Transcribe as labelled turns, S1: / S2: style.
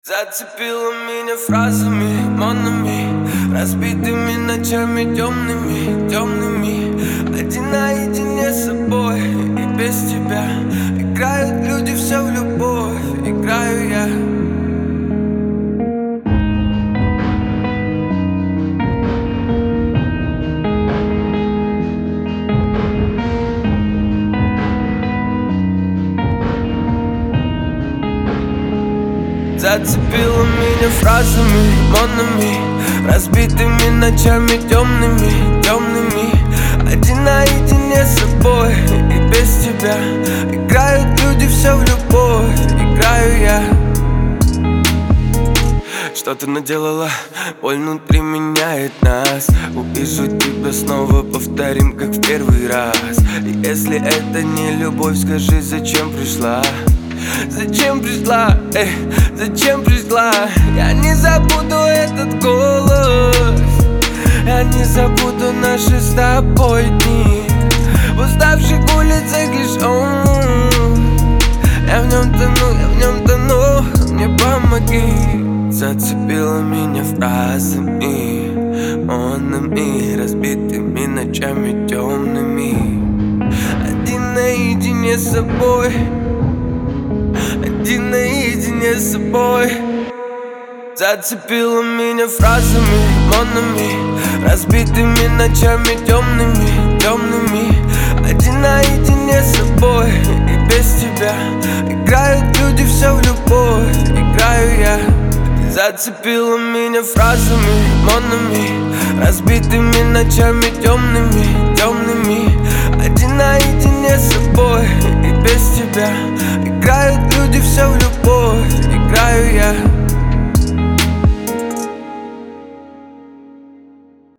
S1: Зацепила меня фразами, монами, разбитыми ночами темными, темными. Один наедине с собой и без тебя. Играют люди все в любовь, играю я. Зацепила меня фразами, монами, разбитыми ночами темными, темными. Один наедине с собой и без тебя. Играют люди все в любовь, играю я. Что ты наделала? Боль внутри меняет нас. Увижу тебя снова, повторим, как в первый раз. И если это не любовь, скажи, зачем пришла? Зачем пришла, зачем пришла? Я не забуду этот голос, я не забуду наши с тобой дни. В уставших улицах лишь он. Я в нем тону, я в нем тону, мне помоги. Зацепила меня фразами, монами, разбитыми ночами темными. Один наедине с собой, один наедине с собой. Зацепила меня фразами, монами, разбитыми ночами темными, темными. Один наедине с собой и без тебя. Играют люди все в любовь, играю я. Зацепила меня фразами, монами, разбитыми ночами темными, темными. Один наедине с собой и без тебя. Играют люди все в любовь, играю я.